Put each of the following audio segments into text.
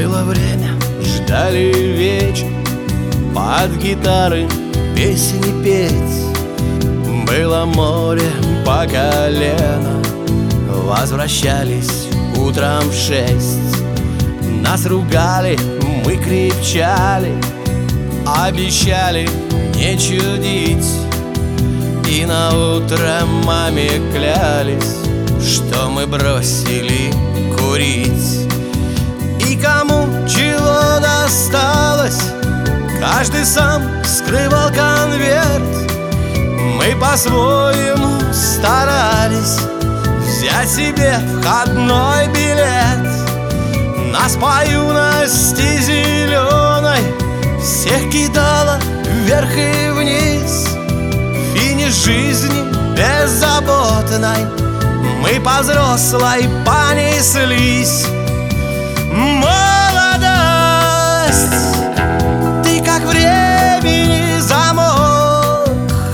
Было время, ждали вечер, под гитары песни петь. Было море по колено, возвращались утром в 6. Нас ругали, мы кричали, обещали не чудить. И наутро маме клялись, что мы бросили курить. И кому чего досталось, каждый сам скрывал конверт. Мы по-своему старались взять себе входной билет. Нас по юности зеленой всех кидало вверх и вниз. Финиш жизни беззаботной мы по взрослой понеслись. Молодость, ты как времени замок,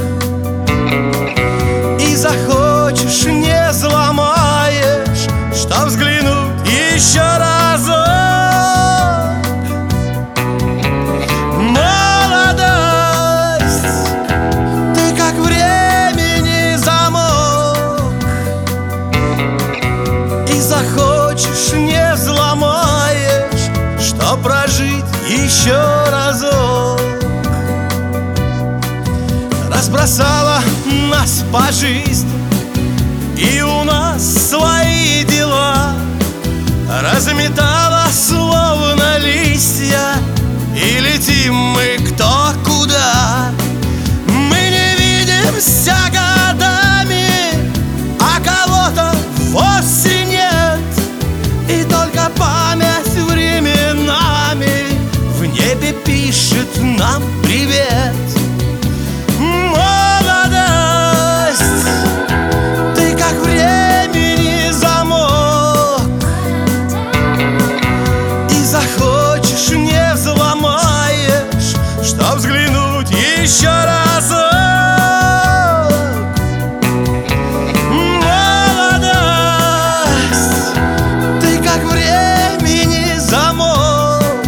и захочешь не взломаешь, чтоб взглянуть еще разок. Молодость, ты как времени замок, и захочешь не взломаешь, чтоб прожить еще разок. Разбросала нас по жизни, и у нас свои дела. Разметала словно листья, и летим мы кто куда. Мы не видимся годами, а кого-то вовсе нет. И только память временами в небе пишет нам привет. Молодость, ты как времени замок, и захочешь не взломаешь, чтоб взглянуть еще разок. Молодость, ты как времени замок,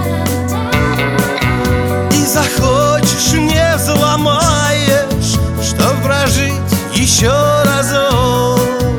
и захочешь не взломаешь, чтоб прожить еще разок.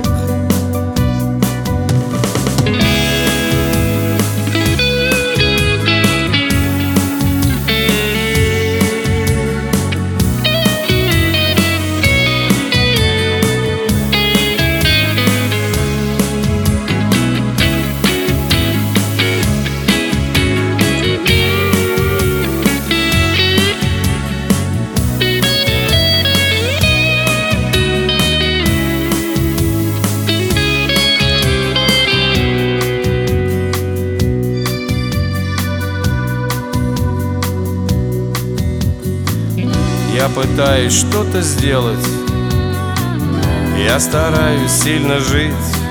Я пытаюсь что-то сделать, я стараюсь сильно жить,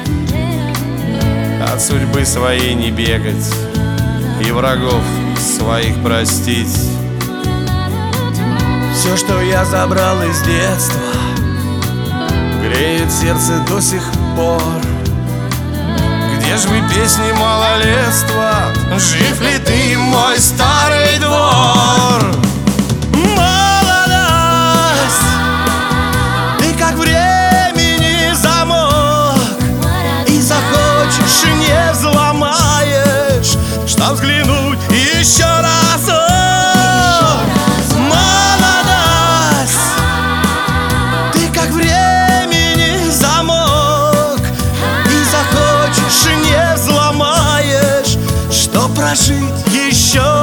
от судьбы своей не бегать и врагов своих простить. Все, что я забрал из детства, греет сердце до сих пор. Где ж вы, песни малолетства? Жив ли ты, мой старый двор? Как времени замок, и захочешь не взломаешь, чтоб взглянуть еще разок. Молодость, ты как времени замок, и захочешь не взломаешь, чтоб прожить еще